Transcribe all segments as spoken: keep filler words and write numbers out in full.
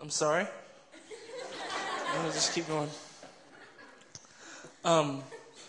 I'm sorry. I'm going to just keep going. Um.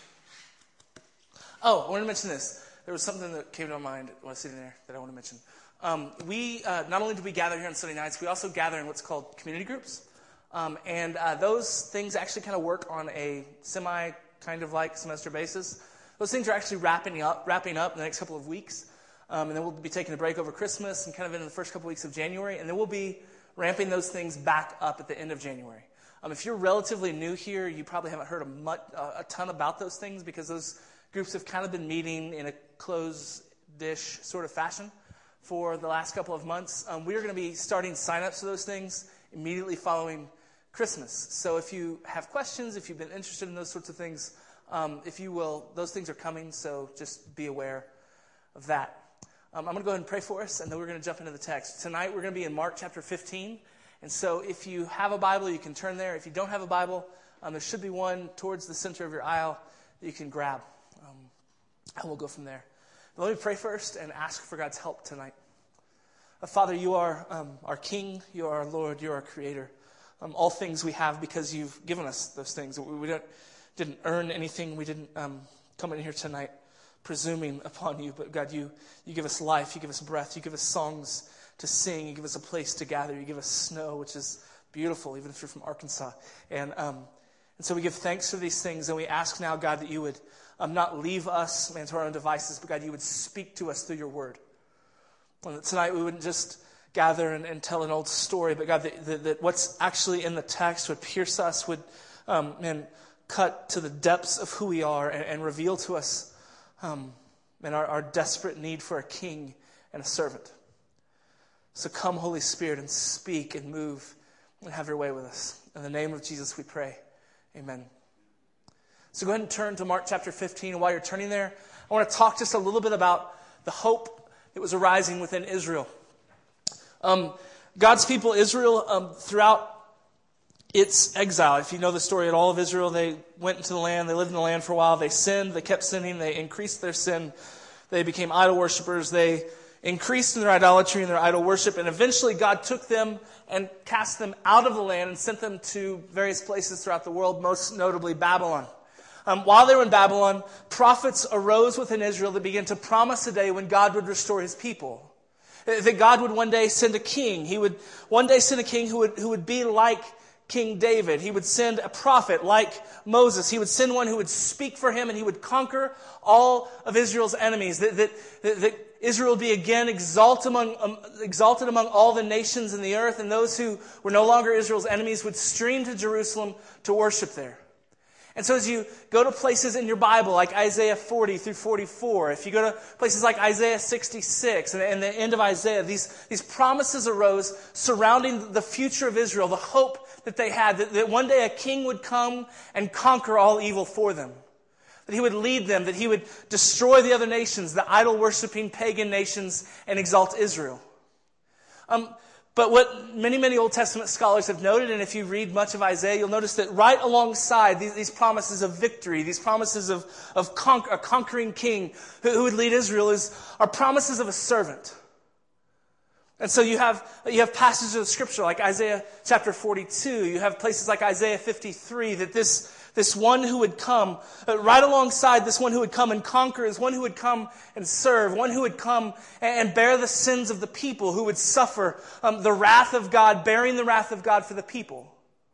Oh, I want to mention this. There was something that came to my mind while I was sitting there that I want to mention. Um, we, uh, not only do we gather here on Sunday nights, we also gather in what's called community groups. Um, and uh, those things actually kind of work on a semi kind of like semester basis. Those things are actually wrapping up, wrapping up in the next couple of weeks. Um, and then we'll be taking a break over Christmas and kind of in the first couple weeks of January. And then we'll be ramping those things back up at the end of January. Um, if you're relatively new here, you probably haven't heard a, much, uh, a ton about those things because those groups have kind of been meeting in a closed-ish sort of fashion for the last couple of months. Um, we are going to be starting sign-ups for those things immediately following Christmas. So if you have questions, if you've been interested in those sorts of things, um, if you will, those things are coming, so just be aware of that. Um, I'm going to go ahead and pray for us, and then we're going to jump into the text. Tonight we're going to be in Mark chapter fifteen, and so if you have a Bible, you can turn there. If you don't have a Bible, um, there should be one towards the center of your aisle that you can grab, um, and we'll go from there. But let me pray first and ask for God's help tonight. Uh, Father, you are um, our King, you are our Lord, you are our Creator. Um, all things we have because you've given us those things. We, we don't, didn't earn anything. We didn't um, come in here tonight presuming upon you. But God, you, you give us life. You give us breath. You give us songs to sing. You give us a place to gather. You give us snow, which is beautiful, even if you're from Arkansas. And um, and so we give thanks for these things. And we ask now, God, that you would um, not leave us, man, to our own devices, but God, you would speak to us through your word. And that tonight we wouldn't just gather and, and tell an old story, but God, that, that, that what's actually in the text would pierce us, would um, man, cut to the depths of who we are and, and reveal to us um, man, our, our desperate need for a king and a servant. So come, Holy Spirit, and speak and move and have your way with us. In the name of Jesus we pray. Amen. So go ahead and turn to Mark chapter fifteen. And while you're turning there, I want to talk just a little bit about the hope that was arising within Israel. Um, God's people, Israel, um, throughout its exile, if you know the story at all of Israel, they went into the land, they lived in the land for a while, they sinned, they kept sinning, they increased their sin, they became idol worshipers, they increased in their idolatry and their idol worship, and eventually God took them and cast them out of the land and sent them to various places throughout the world, most notably Babylon. Um, while they were in Babylon, prophets arose within Israel that began to promise a day when God would restore his people. That God would one day send a king. He would one day send a king who would, who would be like King David. He would send a prophet like Moses. He would send one who would speak for him, and he would conquer all of Israel's enemies. That, that, that, that Israel would be again exalted among, um, exalted among all the nations in the earth, and those who were no longer Israel's enemies would stream to Jerusalem to worship there. And so as you go to places in your Bible like Isaiah forty through forty-four, if you go to places like Isaiah sixty-six and, and the end of Isaiah, these, these promises arose surrounding the future of Israel, the hope that they had, that, that one day a king would come and conquer all evil for them. That he would lead them, that he would destroy the other nations, the idol-worshiping pagan nations, and exalt Israel. Um, But what many, many Old Testament scholars have noted, and if you read much of Isaiah, you'll notice that right alongside these, these promises of victory, these promises of, of con- a conquering king who, who would lead Israel, is are promises of a servant. And so you have you have passages of Scripture like Isaiah chapter forty-two. You have places like Isaiah fifty-three that this This one who would come, uh, right alongside this one who would come and conquer is one who would come and serve, one who would come and, and bear the sins of the people, who would suffer um, the wrath of God, bearing the wrath of God for the people.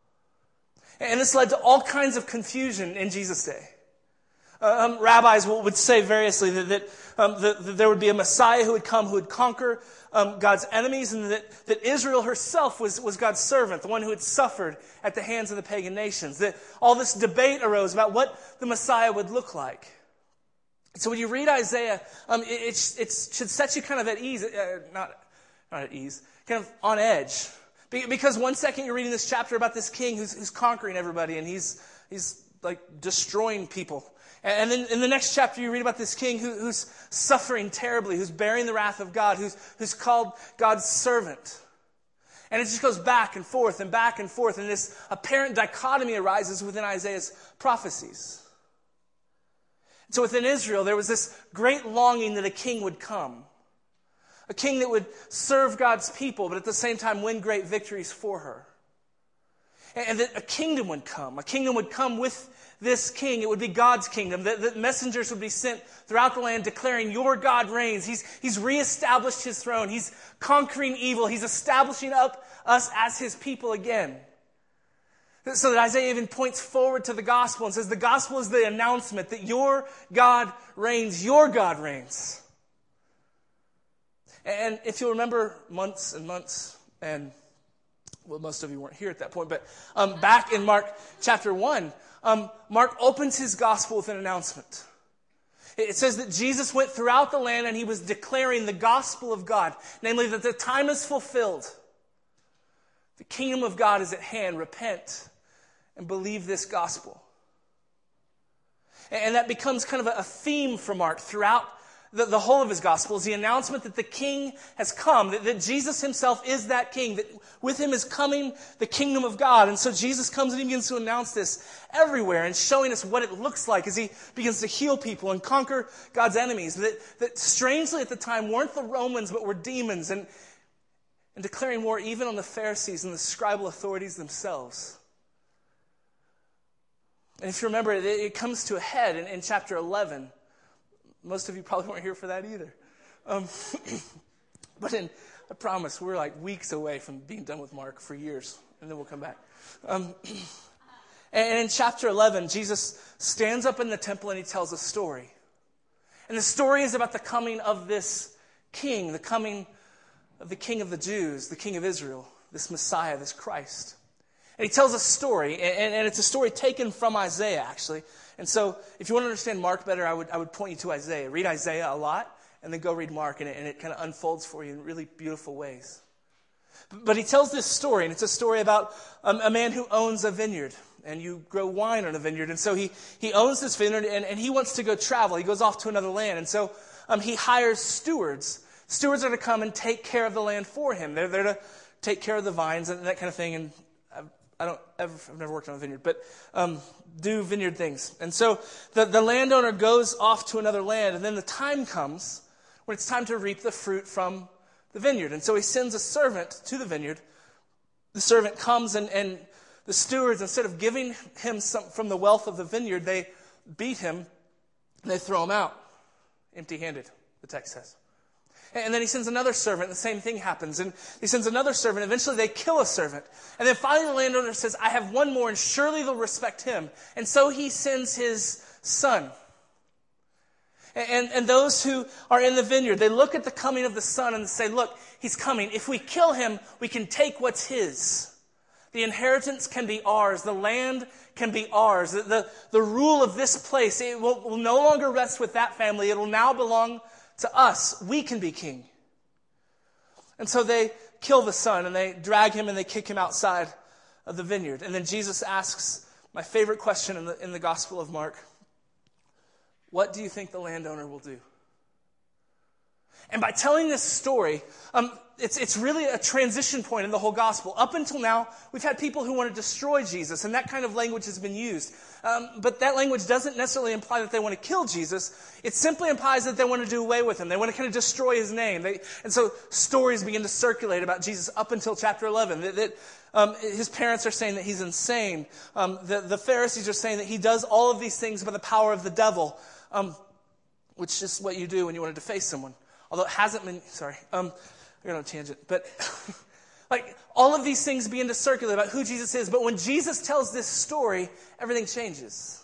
And this led to all kinds of confusion in Jesus' day. Uh, um, rabbis would say variously that, that, um, that, that there would be a Messiah who would come, who would conquer um, God's enemies, and that, that Israel herself was, was God's servant, the one who had suffered at the hands of the pagan nations. That all this debate arose about what the Messiah would look like. So when you read Isaiah, um, it, it, it should set you kind of at ease, uh, not, not at ease, kind of on edge. Because one second you're reading this chapter about this king who's, who's conquering everybody, and he's he's like destroying people. And then in the next chapter, you read about this king who, who's suffering terribly, who's bearing the wrath of God, who's, who's called God's servant. And it just goes back and forth and back and forth. And this apparent dichotomy arises within Isaiah's prophecies. So within Israel, there was this great longing that a king would come. A king that would serve God's people, but at the same time win great victories for her. And that a kingdom would come. A kingdom would come with this king. It would be God's kingdom. That, that messengers would be sent throughout the land declaring, your God reigns. He's, he's reestablished his throne. He's conquering evil. He's establishing up us as his people again. So that Isaiah even points forward to the gospel and says the gospel is the announcement that your God reigns. Your God reigns. And if you'll remember months and months, and well, most of you weren't here at that point, but um, back in Mark chapter one, um, Mark opens his gospel with an announcement. It says that Jesus went throughout the land and he was declaring the gospel of God, namely that the time is fulfilled. The kingdom of God is at hand. Repent and believe this gospel. And that becomes kind of a theme for Mark throughout the, the whole of his gospel, is the announcement that the king has come, that, that Jesus himself is that king, that with him is coming the kingdom of God. And so Jesus comes and he begins to announce this everywhere and showing us what it looks like as he begins to heal people and conquer God's enemies. That, that strangely at the time weren't the Romans, but were demons, and, and declaring war even on the Pharisees and the scribal authorities themselves. And if you remember, it, it comes to a head in, in chapter eleven. Most of you probably weren't here for that either. Um, but in, I promise, we're like weeks away from being done with Mark for years, and then we'll come back. Um, and in chapter eleven, Jesus stands up in the temple and he tells a story. And the story is about the coming of this king, the coming of the king of the Jews, the king of Israel, this Messiah, this Christ. And he tells a story, and, and it's a story taken from Isaiah, actually. And so, if you want to understand Mark better, I would I would point you to Isaiah. Read Isaiah a lot, and then go read Mark, and it, and it kind of unfolds for you in really beautiful ways. But he tells this story, and it's a story about um, a man who owns a vineyard, and you grow wine on a vineyard. And so he, he owns this vineyard, and, and he wants to go travel. He goes off to another land, and so um, he hires stewards. Stewards are to come and take care of the land for him. They're there to take care of the vines and that kind of thing, and I don't ever, I've never worked on a vineyard, but um, do vineyard things. And so the, the landowner goes off to another land, and then the time comes when it's time to reap the fruit from the vineyard. And so he sends a servant to the vineyard. The servant comes, and, and the stewards, instead of giving him some from the wealth of the vineyard, they beat him and they throw him out empty-handed, the text says. And then he sends another servant, and the same thing happens. And he sends another servant. Eventually they kill a servant. And then finally the landowner says, I have one more, and surely they'll respect him. And so he sends his son. And, and those who are in the vineyard, they look at the coming of the son and say, look, he's coming. If we kill him, we can take what's his. The inheritance can be ours. The land can be ours. The, the, the rule of this place, it will, will no longer rest with that family. It will now belong to us. We can be king. And so they kill the son, and they drag him and they kick him outside of the vineyard. And then Jesus asks my favorite question in the, in the Gospel of Mark. What do you think the landowner will do? And by telling this story, um, it's, it's really a transition point in the whole gospel. Up until now, we've had people who want to destroy Jesus, and that kind of language has been used. Um, but that language doesn't necessarily imply that they want to kill Jesus. It simply implies that they want to do away with him. They want to kind of destroy his name. They, and so stories begin to circulate about Jesus up until chapter eleven. That, that um, his parents are saying that he's insane. Um, the, the Pharisees are saying that he does all of these things by the power of the devil, um, which is what you do when you want to deface someone. Although it hasn't been, sorry, um, I got on a tangent, but like all of these things begin to circulate about who Jesus is. But when Jesus tells this story, everything changes.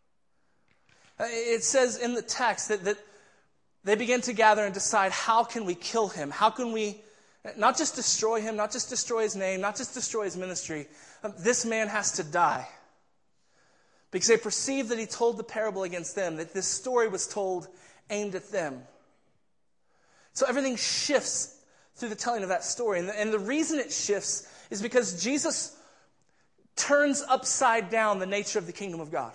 It says in the text that, that they begin to gather and decide, how can we kill him? How can we not just destroy him, not just destroy his name, not just destroy his ministry? This man has to die. Because they perceived that he told the parable against them, that this story was told aimed at them. So everything shifts through the telling of that story. And the, and the reason it shifts is because Jesus turns upside down the nature of the kingdom of God.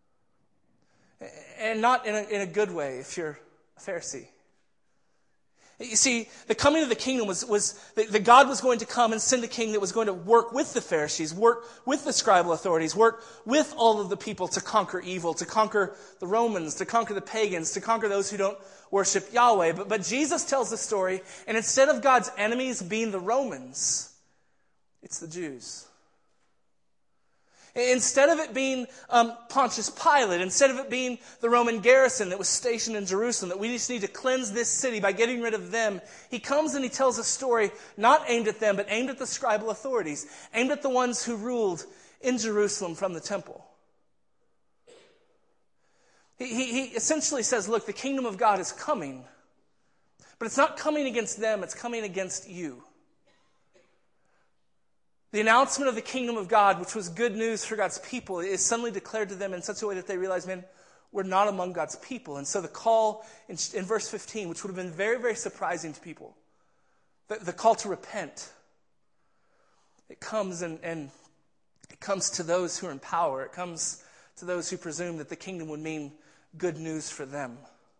And not in a, in a good way if you're a Pharisee. You see, the coming of the kingdom was, was that that God was going to come and send a king that was going to work with the Pharisees, work with the scribal authorities, work with all of the people to conquer evil, to conquer the Romans, to conquer the pagans, to conquer those who don't worship Yahweh. But, but Jesus tells the story, and instead of God's enemies being the Romans, it's the Jews. Instead of it being um, Pontius Pilate, instead of it being the Roman garrison that was stationed in Jerusalem, that we just need to cleanse this city by getting rid of them, he comes and he tells a story not aimed at them, but aimed at the scribal authorities, aimed at the ones who ruled in Jerusalem from the temple. He, he, he essentially says, look, the kingdom of God is coming, but it's not coming against them, it's coming against you. The announcement of the kingdom of God, which was good news for God's people, is suddenly declared to them in such a way that they realize, man, we're not among God's people. And so the call in, in verse fifteen, which would have been very, very surprising to people, the, the call to repent, it comes and, and it comes to those who are in power. It comes to those who presume that the kingdom would mean good news for them.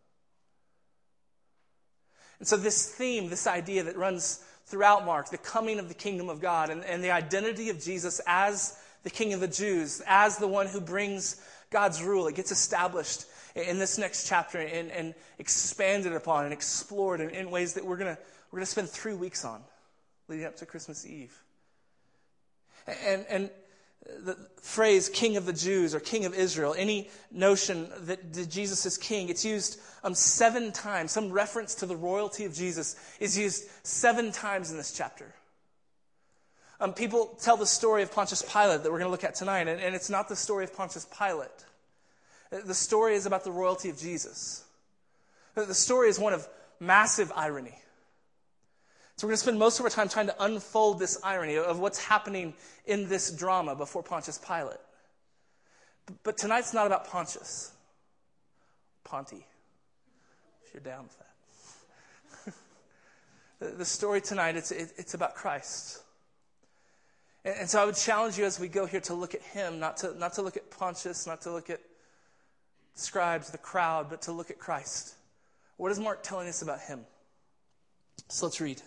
And so this theme, this idea that runs throughout Mark, the coming of the kingdom of God and, and the identity of Jesus as the King of the Jews, as the one who brings God's rule, it gets established in this next chapter and, and expanded upon and explored in, in ways that we're gonna we're gonna spend three weeks on, leading up to Christmas Eve. And and the phrase King of the Jews or King of Israel, any notion that Jesus is king, it's used um, seven times. Some reference to the royalty of Jesus is used seven times in this chapter. Um, people tell the story of Pontius Pilate that we're going to look at tonight, and, and it's not the story of Pontius Pilate. The story is about the royalty of Jesus. The story is one of massive irony. So we're going to spend most of our time trying to unfold this irony of what's happening in this drama before Pontius Pilate. But tonight's not about Pontius. Ponty, if you're down with that. The story tonight, it's, it's about Christ. And so I would challenge you as we go here to look at him, not to, not to look at Pontius, not to look at the scribes, the crowd, but to look at Christ. What is Mark telling us about him? So let's read.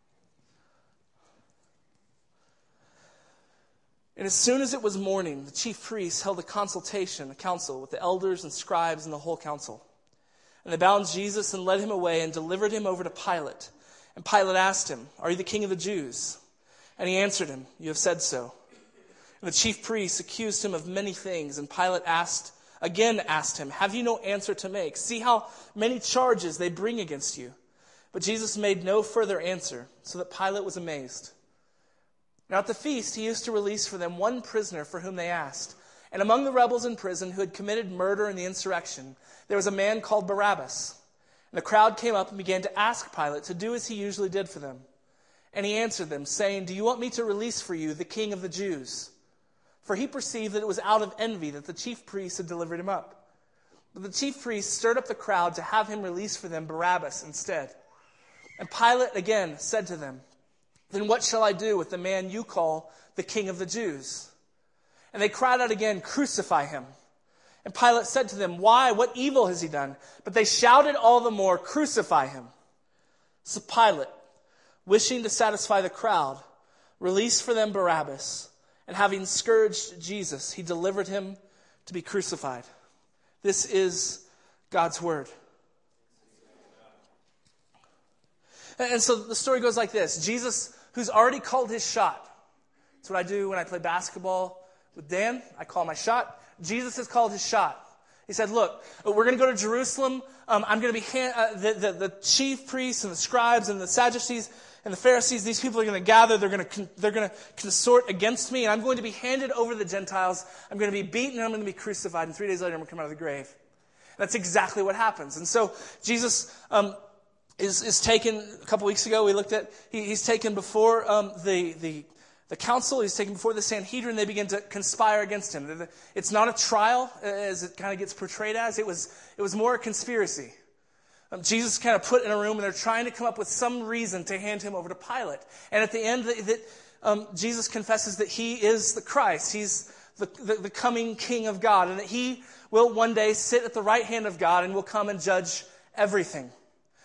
And as soon as it was morning, the chief priests held a consultation, a council, with the elders and scribes and the whole council. And they bound Jesus and led him away and delivered him over to Pilate. And Pilate asked him, "Are you the king of the Jews?" And he answered him, "You have said so." And the chief priests accused him of many things. And Pilate asked, again asked him, "Have you no answer to make? See how many charges they bring against you." But Jesus made no further answer, so that Pilate was amazed. Now at the feast, he used to release for them one prisoner for whom they asked. And among the rebels in prison who had committed murder in the insurrection, there was a man called Barabbas. And the crowd came up and began to ask Pilate to do as he usually did for them. And he answered them, saying, "Do you want me to release for you the king of the Jews?" For he perceived that it was out of envy that the chief priests had delivered him up. But the chief priests stirred up the crowd to have him release for them Barabbas instead. And Pilate again said to them, "Then what shall I do with the man you call the king of the Jews?" And they cried out again, "Crucify him." And Pilate said to them, "Why? What evil has he done?" But they shouted all the more, "Crucify him." So Pilate, wishing to satisfy the crowd, released for them Barabbas, and having scourged Jesus, he delivered him to be crucified. This is God's word. And so the story goes like this. Jesus, who's already called his shot. That's what I do when I play basketball with Dan. I call my shot. Jesus has called his shot. He said, look, we're going to go to Jerusalem. Um, I'm going to be hand, uh, the, the, the chief priests and the scribes and the Sadducees and the Pharisees. These people are going to gather. They're going to con- they're going to consort against me. And I'm going to be handed over to the Gentiles. I'm going to be beaten and I'm going to be crucified. And three days later, I'm going to come out of the grave. And that's exactly what happens. And so Jesus um, is, is taken, a couple weeks ago, we looked at, he, he's taken before um, the, the, the council. He's taken before the Sanhedrin. They begin to conspire against him. It's not a trial, as it kind of gets portrayed as. It was, it was more a conspiracy. Um, Jesus kind of put in a room, and they're trying to come up with some reason to hand him over to Pilate. And at the end, that, that um, Jesus confesses that he is the Christ. He's the, the, the coming King of God, and that he will one day sit at the right hand of God and will come and judge everything.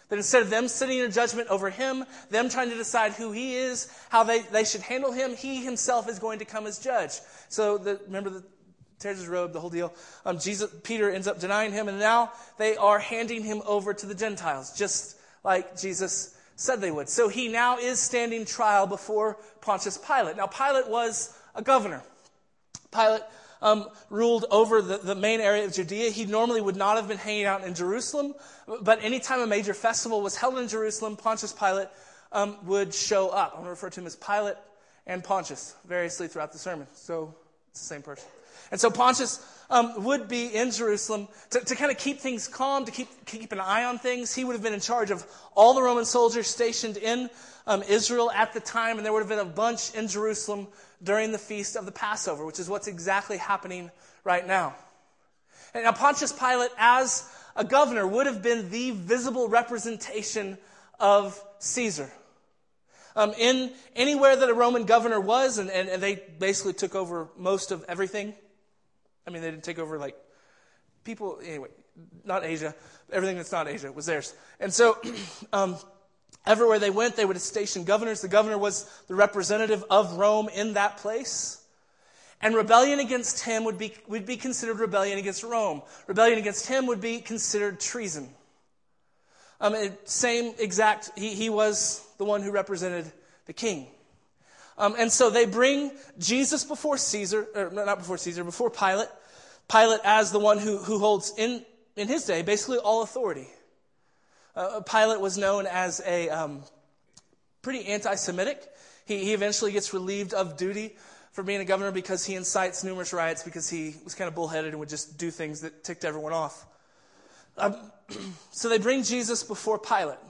That instead of them sitting in judgment over him, them trying to decide who he is, how they, they should handle him, he himself is going to come as judge. So the, remember the tears his robe, the whole deal. Um, Jesus, Peter ends up denying him, and now they are handing him over to the Gentiles, just like Jesus said they would. So he now is standing trial before Pontius Pilate. Now Pilate was a governor. Pilate um, ruled over the, the main area of Judea. He normally would not have been hanging out in Jerusalem, but anytime a major festival was held in Jerusalem, Pontius Pilate um, would show up. I'm going to refer to him as Pilate and Pontius variously throughout the sermon. So it's the same person. And so Pontius um, would be in Jerusalem to, to kind of keep things calm, to keep keep an eye on things. He would have been in charge of all the Roman soldiers stationed in um, Israel at the time, and there would have been a bunch in Jerusalem during the feast of the Passover, which is what's exactly happening right now. And now Pontius Pilate, as a governor, would have been the visible representation of Caesar. Um, in anywhere that a Roman governor was, and, and, and they basically took over most of everything. I mean, they didn't take over, like, people, anyway, not Asia. Everything that's not Asia was theirs. And so, um, everywhere they went, they would station governors. The governor was the representative of Rome in that place. And rebellion against him would be, would be considered rebellion against Rome. Rebellion against him would be considered treason. Um, same exact, he, he was the one who represented the king. Um, and so they bring Jesus before Caesar, or not before Caesar, before Pilate. Pilate as the one who, who holds, in, in his day, basically all authority. Uh, Pilate was known as a um, pretty anti-Semitic. He, he eventually gets relieved of duty for being a governor because he incites numerous riots because he was kind of bullheaded and would just do things that ticked everyone off. Um, so they bring Jesus before Pilate.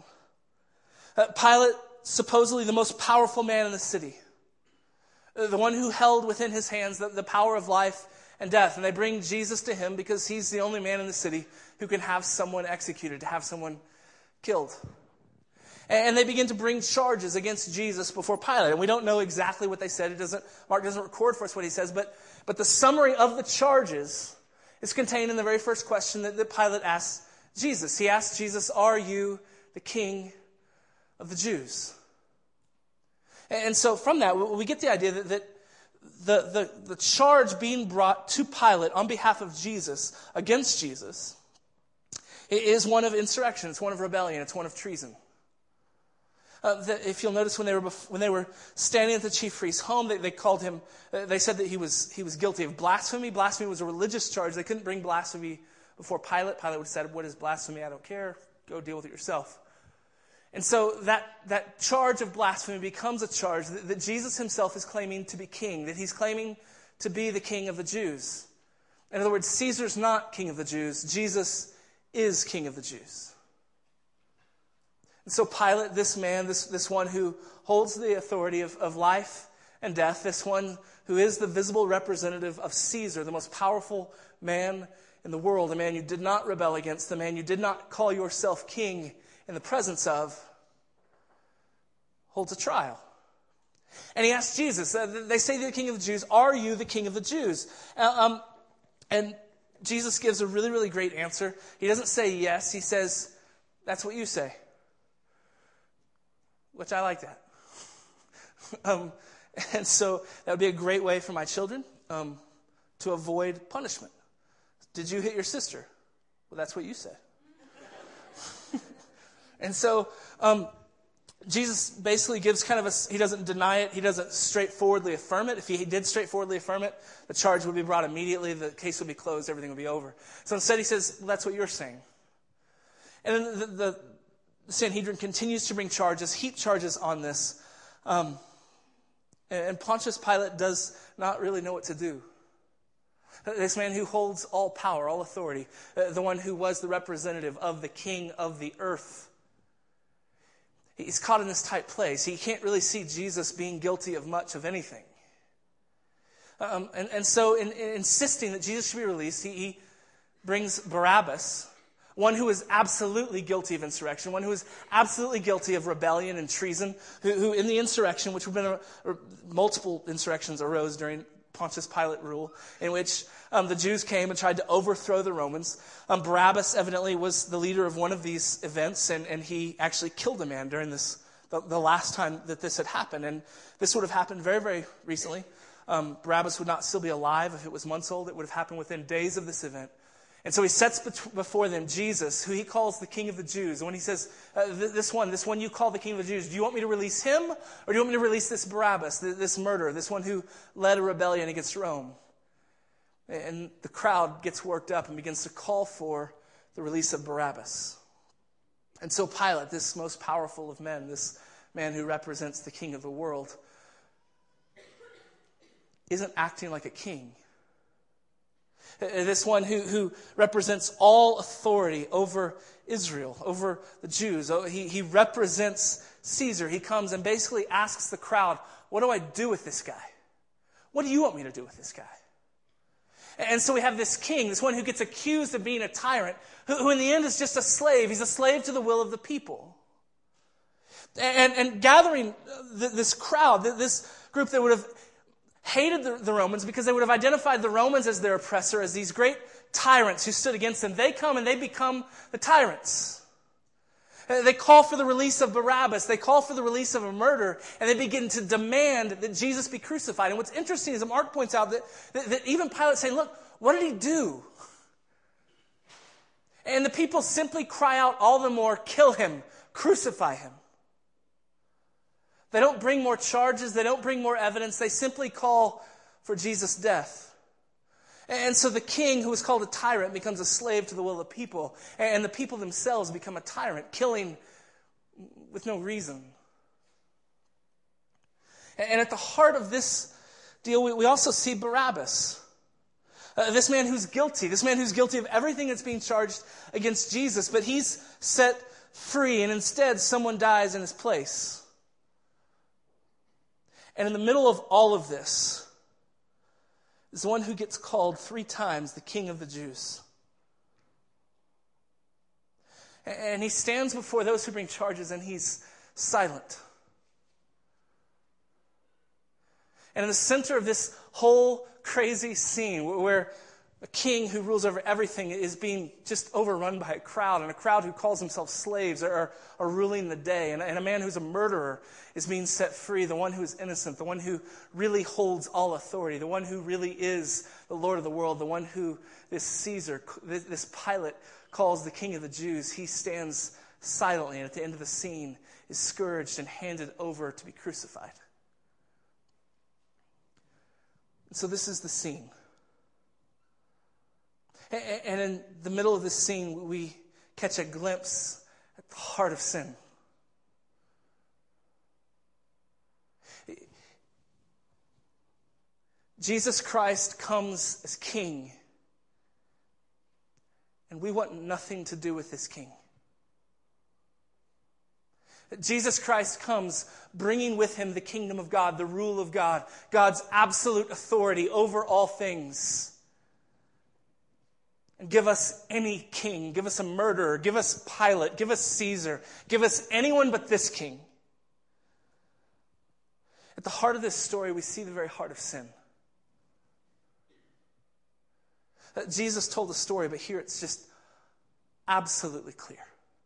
Uh, Pilate, supposedly the most powerful man in the city. Uh, the one who held within his hands the, the power of life and death. And they bring Jesus to him because he's the only man in the city who can have someone executed, to have someone killed. And, and they begin to bring charges against Jesus before Pilate. And we don't know exactly what they said. It doesn't, Mark doesn't record for us what he says, but, but the summary of the charges is contained in the very first question that, that Pilate asks Jesus. He asks Jesus, "Are you the king of the Jews?" And so from that, we get the idea that, that the, the, the charge being brought to Pilate on behalf of Jesus, against Jesus, is one of insurrection. It's one of rebellion. It's one of treason. Uh, the, if you'll notice, when they were bef- when they were standing at the chief priest's home, they, they called him. Uh, they said that he was he was guilty of blasphemy. Blasphemy was a religious charge. They couldn't bring blasphemy before Pilate. Pilate would have said, "What is blasphemy? I don't care. Go deal with it yourself." And so that that charge of blasphemy becomes a charge that, that Jesus himself is claiming to be king. That he's claiming to be the king of the Jews. In other words, Caesar's not king of the Jews. Jesus is king of the Jews. And so Pilate, this man, this, this one who holds the authority of, of life and death, this one who is the visible representative of Caesar, the most powerful man in the world, the man you did not rebel against, the man you did not call yourself king in the presence of, holds a trial. And he asks Jesus, uh, they say to the king of the Jews, "Are you the king of the Jews?" Uh, um, and Jesus gives a really, really great answer. He doesn't say yes. He says, "That's what you say." Which I like that. um, and so that would be a great way for my children um, to avoid punishment. Did you hit your sister? Well, that's what you said. And so um, Jesus basically gives kind of a, he doesn't deny it. He doesn't straightforwardly affirm it. If he did straightforwardly affirm it, the charge would be brought immediately. The case would be closed. Everything would be over. So instead he says, "Well, that's what you're saying." And then the, the The Sanhedrin continues to bring charges, heap charges on this. Um, and Pontius Pilate does not really know what to do. This man who holds all power, all authority, uh, the one who was the representative of the king of the earth. He's caught in this tight place. He can't really see Jesus being guilty of much of anything. Um, and, and so in, in insisting that Jesus should be released, he, he brings Barabbas, one who is absolutely guilty of insurrection, one who is absolutely guilty of rebellion and treason, who, who in the insurrection, which would have been a, multiple insurrections arose during Pontius Pilate rule, in which um, the Jews came and tried to overthrow the Romans. Um, Barabbas evidently was the leader of one of these events, and, and he actually killed a man during this the, the last time that this had happened. And this would have happened very, very recently. Um, Barabbas would not still be alive if it was months old. It would have happened within days of this event. And so he sets before them Jesus, who he calls the King of the Jews. And when he says, uh, this one, this one you call the King of the Jews, do you want me to release him? Or do you want me to release this Barabbas, this murderer, this one who led a rebellion against Rome? And the crowd gets worked up and begins to call for the release of Barabbas. And so Pilate, this most powerful of men, this man who represents the king of the world, isn't acting like a king. This one who, who represents all authority over Israel, over the Jews. He, he represents Caesar. He comes and basically asks the crowd, what do I do with this guy? What do you want me to do with this guy? And so we have this king, this one who gets accused of being a tyrant, who, who in the end is just a slave. He's a slave to the will of the people. And, and gathering this crowd, this group that would have hated the, the Romans because they would have identified the Romans as their oppressor, as these great tyrants who stood against them. They come and they become the tyrants. They call for the release of Barabbas. They call for the release of a murderer, and they begin to demand that Jesus be crucified. And what's interesting is that Mark points out that, that, that even Pilate saying, look, what did he do? And the people simply cry out all the more, kill him, crucify him. They don't bring more charges. They don't bring more evidence. They simply call for Jesus' death. And so the king, who is called a tyrant, becomes a slave to the will of the people. And the people themselves become a tyrant, killing with no reason. And at the heart of this deal, we also see Barabbas. Uh, this man who's guilty. This man who's guilty of everything that's being charged against Jesus. But he's set free, and instead someone dies in his place. And in the middle of all of this is the one who gets called three times the King of the Jews. And he stands before those who bring charges and he's silent. And in the center of this whole crazy scene where a king who rules over everything is being just overrun by a crowd, and a crowd who calls themselves slaves are, are ruling the day, and, and a man who's a murderer is being set free, the one who is innocent, the one who really holds all authority, the one who really is the Lord of the world, the one who this Caesar, this, this Pilate calls the King of the Jews. He stands silently, and at the end of the scene is scourged and handed over to be crucified. And so this is the scene. And in the middle of this scene, we catch a glimpse at the heart of sin. Jesus Christ comes as king, and we want nothing to do with this king. Jesus Christ comes bringing with him the kingdom of God, the rule of God, God's absolute authority over all things. And give us any king, give us a murderer, give us Pilate, give us Caesar, give us anyone but this king. At the heart of this story, we see the very heart of sin. Jesus told the story, but here it's just absolutely clear.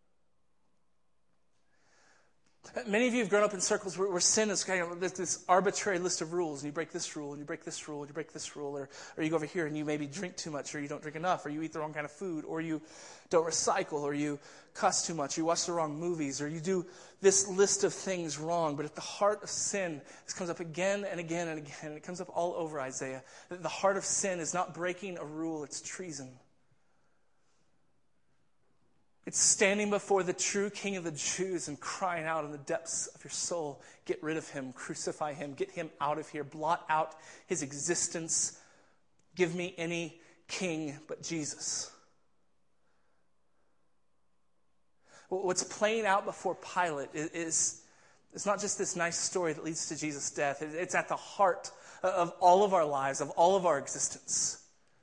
Many of you have grown up in circles where, where sin is kind of this, this arbitrary list of rules, and you break this rule, and you break this rule, and you break this rule, or, or you go over here and you maybe drink too much, or you don't drink enough, or you eat the wrong kind of food, or you don't recycle, or you cuss too much, or you watch the wrong movies, or you do this list of things wrong. But at the heart of sin, this comes up again and again and again, and it comes up all over Isaiah. The heart of sin is not breaking a rule, it's treason. It's standing before the true King of the Jews and crying out in the depths of your soul, get rid of him, crucify him, get him out of here, blot out his existence. Give me any king but Jesus. What's playing out before Pilate is, is not just this nice story that leads to Jesus' death. It's at the heart of all of our lives, of all of our existence.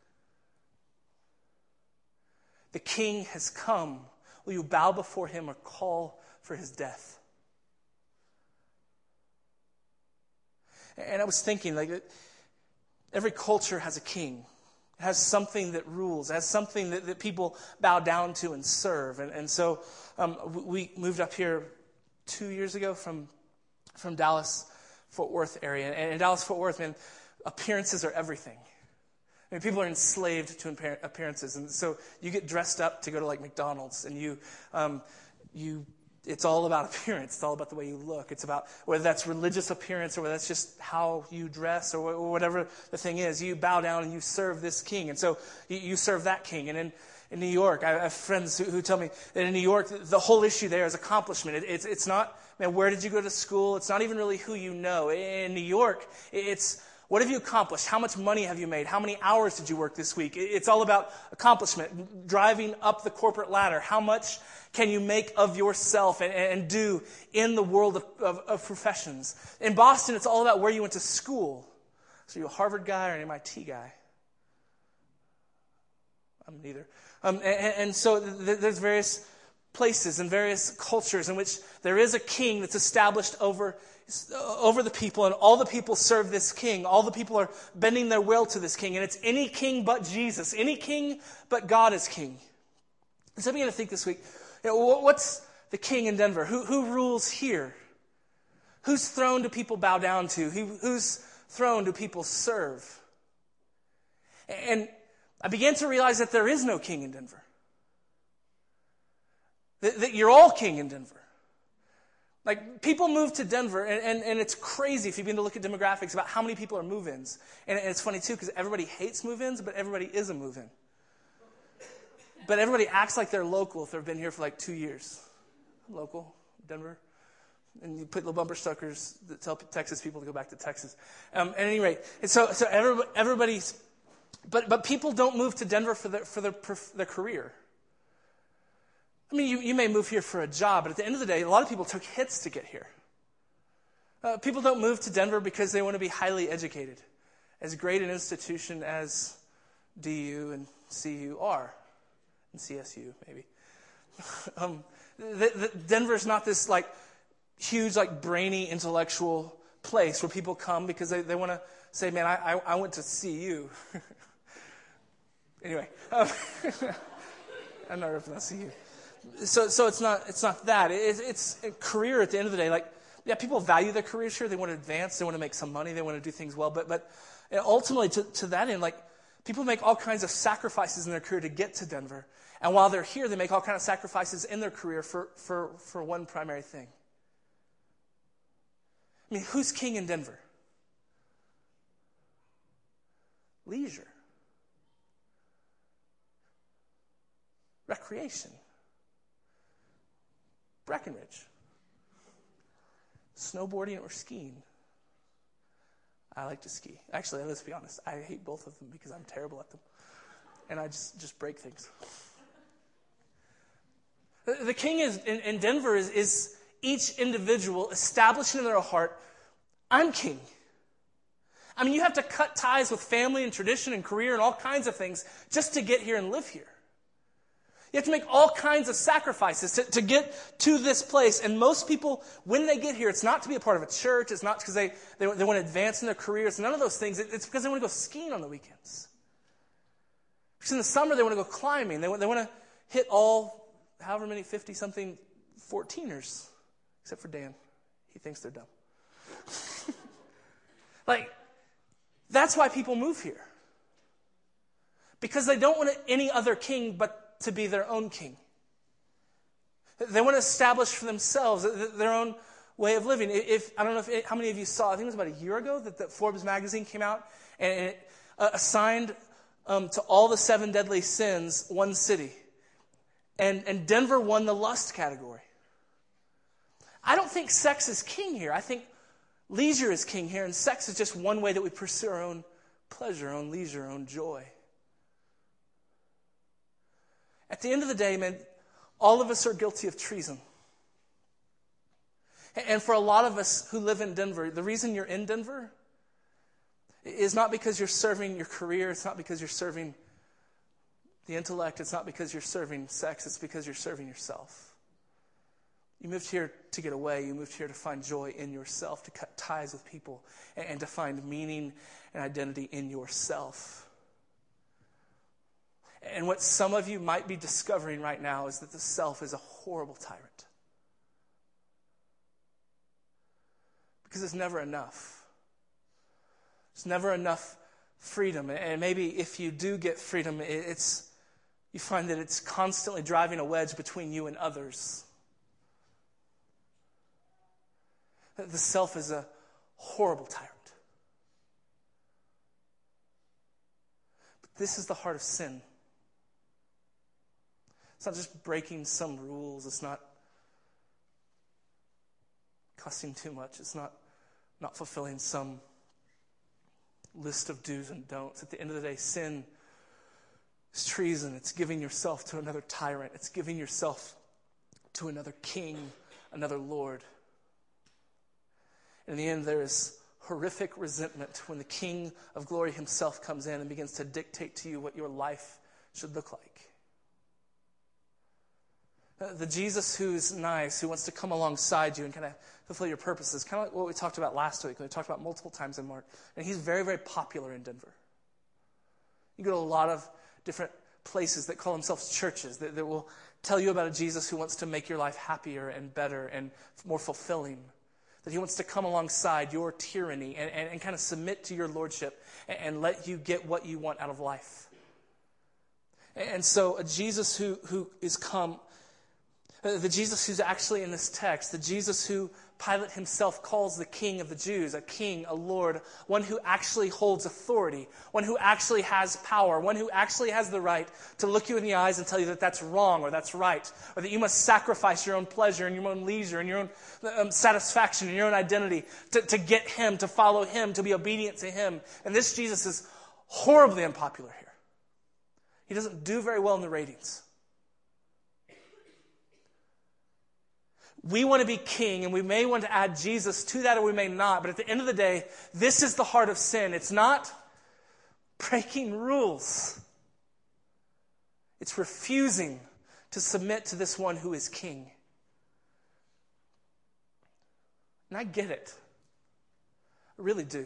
The king has come. Will you bow before him or call for his death? And I was thinking, like, every culture has a king. It has something that rules. It has something that, that people bow down to and serve. And, and so um, we moved up here two years ago from from Dallas, Fort Worth area. And in Dallas, Fort Worth, man, appearances are everything. I mean, people are enslaved to appearances. And so you get dressed up to go to like McDonald's, and you um, you it's all about appearance. It's all about the way you look. It's about whether that's religious appearance or whether that's just how you dress or whatever the thing is. You bow down and you serve this king. And so you, you serve that king. And in, in New York, I have friends who, who tell me that in New York, the whole issue there is accomplishment. It, it's, it's not, man, where did you go to school? It's not even really who you know. In New York, it's what have you accomplished? How much money have you made? How many hours did you work this week? It's all about accomplishment, driving up the corporate ladder. How much can you make of yourself and, and do in the world of, of, of professions? In Boston, it's all about where you went to school. So are you a Harvard guy or an M I T guy? I'm neither. Um, and, and so th- there's various places and various cultures in which there is a king that's established over over the people, and all the people serve this king. All the people are bending their will to this king, and it's any king but Jesus. Any king but God is king. And so I began to think this week, you know, what's the king in Denver? Who, who rules here? Whose throne do people bow down to? Who, whose throne do people serve? And I began to realize that there is no king in Denver. That, that you're all king in Denver. Like, people move to Denver, and, and, and it's crazy if you begin to look at demographics about how many people are move-ins. And, and it's funny, too, because everybody hates move-ins, but everybody is a move-in. But everybody acts like they're local if they've been here for like two years. I'm local, Denver. And you put little bumper stickers that tell Texas people to go back to Texas. Um, at any rate, and so so everybody, everybody's, but but people don't move to Denver for their for their their career. I mean, you, you may move here for a job, but at the end of the day, a lot of people took hits to get here. Uh, people don't move to Denver because they want to be highly educated, as great an institution as D U and C U are, and C S U maybe. um, the, the, Denver's not this like huge, like brainy intellectual place where people come because they, they want to say, "Man, I, I I went to C U." Anyway, um, I'm not representing C U. So, so it's not it's not that. It, it's a career at the end of the day. Like, yeah, people value their careers here. They want to advance. They want to make some money. They want to do things well. But, but ultimately, to, to that end, like, people make all kinds of sacrifices in their career to get to Denver. And while they're here, they make all kinds of sacrifices in their career for, for, for one primary thing. I mean, who's king in Denver? Leisure. Recreation. Breckenridge. Snowboarding or skiing. I like to ski. Actually, let's be honest. I hate both of them because I'm terrible at them. And I just, just break things. The, the king is in, in Denver is, is each individual establishing in their heart, I'm king. I mean, you have to cut ties with family and tradition and career and all kinds of things just to get here and live here. You have to make all kinds of sacrifices to, to get to this place. And most people, when they get here, it's not to be a part of a church. It's not because they, they, they want to advance in their careers. None of those things. It's because they want to go skiing on the weekends. Because in the summer, they want to go climbing. They want, they want to hit all, however many, fifty-something fourteeners. Except for Dan. He thinks they're dumb. Like, that's why people move here. Because they don't want any other king but to be their own king. They want to establish for themselves their own way of living. If I don't know if it, how many of you saw, I think it was about a year ago that the Forbes magazine came out and it uh, assigned um, to all the seven deadly sins one city. And, and Denver won the lust category. I don't think sex is king here. I think leisure is king here, and sex is just one way that we pursue our own pleasure, our own leisure, our own joy. At the end of the day, man, all of us are guilty of treason. And for a lot of us who live in Denver, the reason you're in Denver is not because you're serving your career. It's not because you're serving the intellect. It's not because you're serving sex. It's because you're serving yourself. You moved here to get away. You moved here to find joy in yourself, to cut ties with people, and to find meaning and identity in yourself. And what some of you might be discovering right now is that the self is a horrible tyrant. Because it's never enough. It's never enough freedom. And maybe if you do get freedom, it's you find that it's constantly driving a wedge between you and others. The self is a horrible tyrant. But this is the heart of sin. It's not just breaking some rules. It's not cussing too much. It's not not fulfilling some list of do's and don'ts. At the end of the day, sin is treason. It's giving yourself to another tyrant. It's giving yourself to another king, another lord. In the end, there is horrific resentment when the King of Glory himself comes in and begins to dictate to you what your life should look like. The Jesus who's nice, who wants to come alongside you and kind of fulfill your purposes, kind of like what we talked about last week, we talked about multiple times in Mark. And he's very, very popular in Denver. You go to a lot of different places that call themselves churches that, that will tell you about a Jesus who wants to make your life happier and better and more fulfilling. That he wants to come alongside your tyranny and, and, and kind of submit to your lordship and, and let you get what you want out of life. And so a Jesus who, who is come, the Jesus who's actually in this text, the Jesus who Pilate himself calls the King of the Jews, a king, a lord, one who actually holds authority, one who actually has power, one who actually has the right to look you in the eyes and tell you that that's wrong or that's right, or that you must sacrifice your own pleasure and your own leisure and your own um, satisfaction and your own identity to, to get him, to follow him, to be obedient to him. And this Jesus is horribly unpopular here. He doesn't do very well in the ratings. We want to be king, and we may want to add Jesus to that, or we may not. But at the end of the day, this is the heart of sin. It's not breaking rules. It's refusing to submit to this one who is king. And I get it. I really do.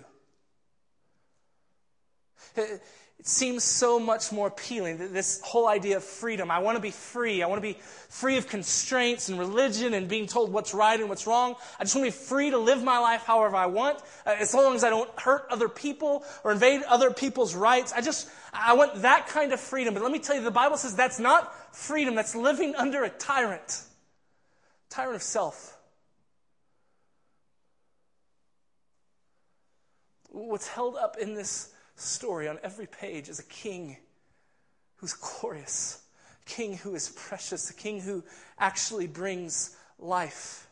It, It seems so much more appealing, this whole idea of freedom. I want to be free. I want to be free of constraints and religion and being told what's right and what's wrong. I just want to be free to live my life however I want, uh, as long as I don't hurt other people or invade other people's rights. I just, I want that kind of freedom. But let me tell you, the Bible says that's not freedom. That's living under a tyrant. Tyrant of self. What's held up in this story on every page is a king who's glorious, a king who is precious, a king who actually brings life.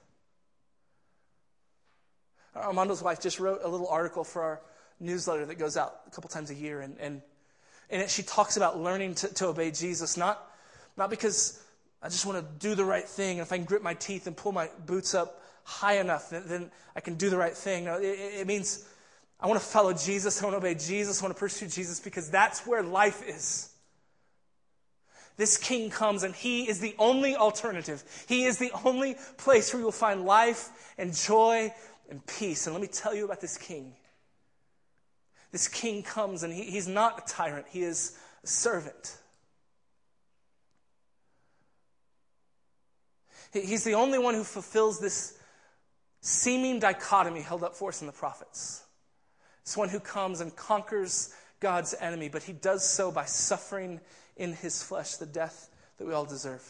Armando's wife just wrote a little article for our newsletter that goes out a couple times a year, and, and in it she talks about learning to, to obey Jesus, not, not because I just want to do the right thing, and if I can grit my teeth and pull my boots up high enough, then, then I can do the right thing. No, it, it means I want to follow Jesus. I want to obey Jesus. I want to pursue Jesus because that's where life is. This king comes and he is the only alternative. He is the only place where you will find life and joy and peace. And let me tell you about this king. This king comes and he, he's not a tyrant. He is a servant. He, he's the only one who fulfills this seeming dichotomy held up for us in the prophets. It's one who comes and conquers God's enemy, but he does so by suffering in his flesh the death that we all deserve.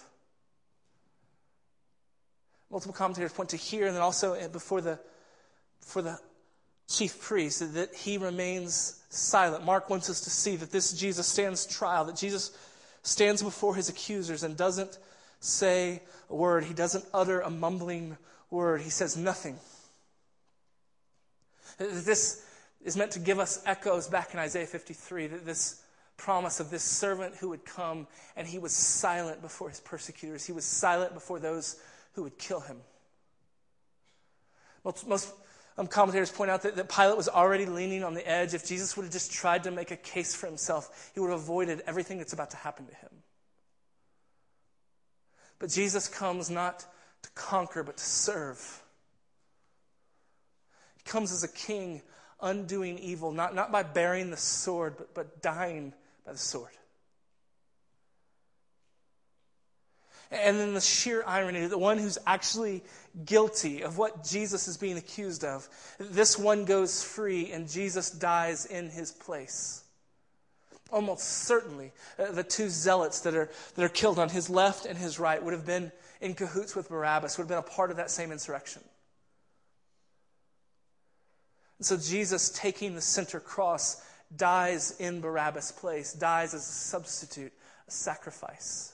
Multiple commentators point to here and then also before the, before the chief priest that he remains silent. Mark wants us to see that this Jesus stands trial, that Jesus stands before his accusers and doesn't say a word. He doesn't utter a mumbling word. He says nothing. This is meant to give us echoes back in Isaiah fifty-three, that this promise of this servant who would come and he was silent before his persecutors. He was silent before those who would kill him. Most, most um, commentators point out that, that Pilate was already leaning on the edge. If Jesus would have just tried to make a case for himself, he would have avoided everything that's about to happen to him. But Jesus comes not to conquer, but to serve. He comes as a king, undoing evil, not, not by bearing the sword, but, but dying by the sword. And then the sheer irony, the one who's actually guilty of what Jesus is being accused of, this one goes free and Jesus dies in his place. Almost certainly, uh, the two zealots that are, that are killed on his left and his right would have been in cahoots with Barabbas, would have been a part of that same insurrection. And so Jesus, taking the center cross, dies in Barabbas' place, dies as a substitute, a sacrifice.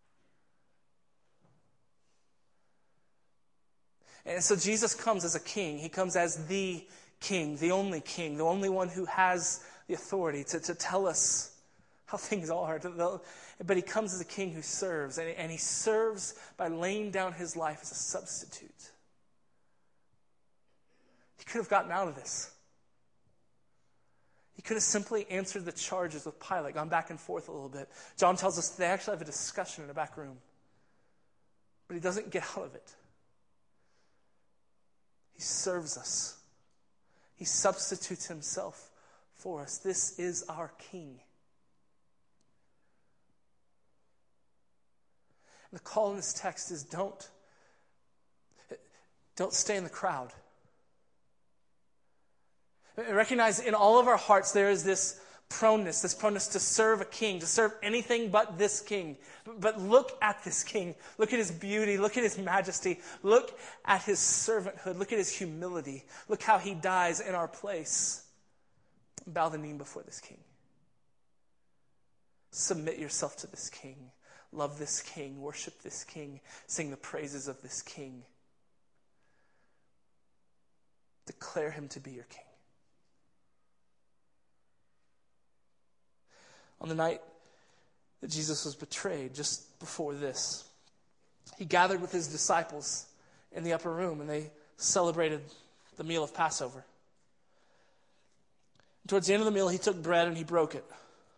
And so Jesus comes as a king. He comes as the king, the only king, the only one who has the authority to, to tell us how things are. But he comes as a king who serves, and, and he serves by laying down his life as a substitute. He could have gotten out of this. He could have simply answered the charges with Pilate, gone back and forth a little bit. John tells us they actually have a discussion in a back room. But he doesn't get out of it. He serves us. He substitutes himself for us. This is our King. And the call in this text is don't, don't stay in the crowd. Recognize in all of our hearts there is this proneness, this proneness to serve a king, to serve anything but this king. But look at this king. Look at his beauty. Look at his majesty. Look at his servanthood. Look at his humility. Look how he dies in our place. Bow the knee before this king. Submit yourself to this king. Love this king. Worship this king. Sing the praises of this king. Declare him to be your king. On the night that Jesus was betrayed, just before this, he gathered with his disciples in the upper room, and they celebrated the meal of Passover. Towards the end of the meal, he took bread and he broke it.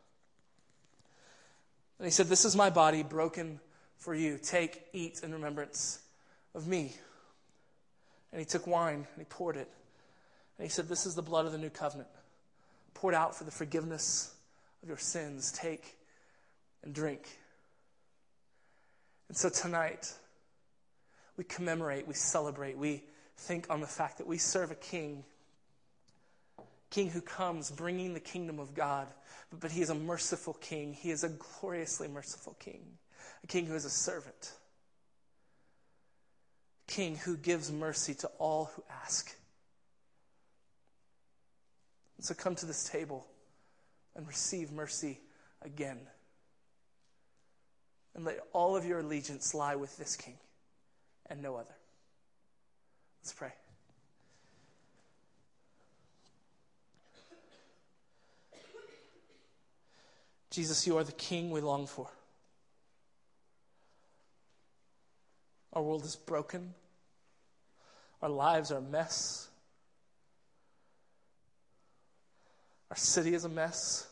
And he said, "This is my body broken for you. Take, eat in remembrance of me." And he took wine and he poured it. And he said, "This is the blood of the new covenant, poured out for the forgiveness of your sins. Take and drink." And so tonight, we commemorate, we celebrate, we think on the fact that we serve a king, king who comes bringing the kingdom of God, but, but he is a merciful king. He is a gloriously merciful king, a king who is a servant, a king who gives mercy to all who ask. And so come to this table and receive mercy again. And let all of your allegiance lie with this king and no other. Let's pray. Jesus, you are the king we long for. Our world is broken. Our lives are a mess. Our city is a mess.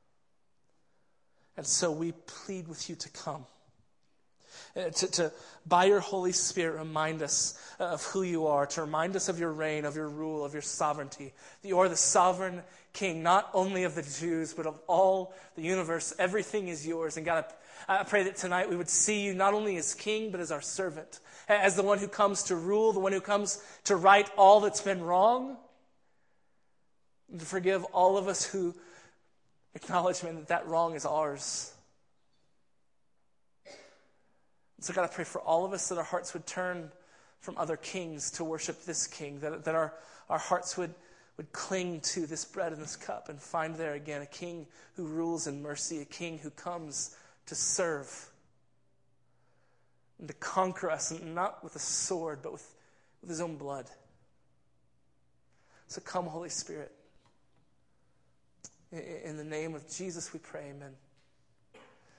And so we plead with you to come. Uh, to, to, by your Holy Spirit, remind us of who you are, to remind us of your reign, of your rule, of your sovereignty. That you are the sovereign king, not only of the Jews, but of all the universe. Everything is yours. And God, I pray that tonight we would see you not only as king, but as our servant, as the one who comes to rule, the one who comes to right all that's been wrong, and to forgive all of us who acknowledge, man, that that wrong is ours. And so God, I pray for all of us that our hearts would turn from other kings to worship this king, that, that our, our hearts would, would cling to this bread and this cup and find there again a king who rules in mercy, a king who comes to serve and to conquer us, and not with a sword, but with, with his own blood. So come, Holy Spirit. In the name of Jesus we pray, amen.